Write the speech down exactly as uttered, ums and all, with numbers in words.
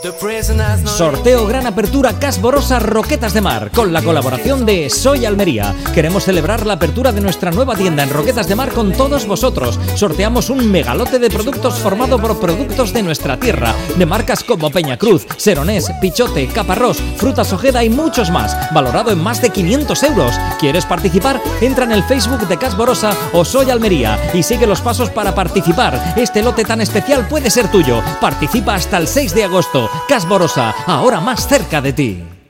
Sorteo Gran Apertura Casborosa Roquetas de Mar, con la colaboración de Soy Almería. Queremos celebrar la apertura de nuestra nueva tienda en Roquetas de Mar con todos vosotros. Sorteamos un megalote de productos formado por productos de nuestra tierra, de marcas como Peñacruz, Seronés, Pichote, Caparrós, Frutas Ojeda y muchos más, valorado en más de quinientos euros. ¿Quieres participar? Entra en el Facebook de Casborosa o Soy Almería y sigue los pasos para participar. Este lote tan especial puede ser tuyo. Participa hasta el seis de agosto. Casborosa, ahora más cerca de ti.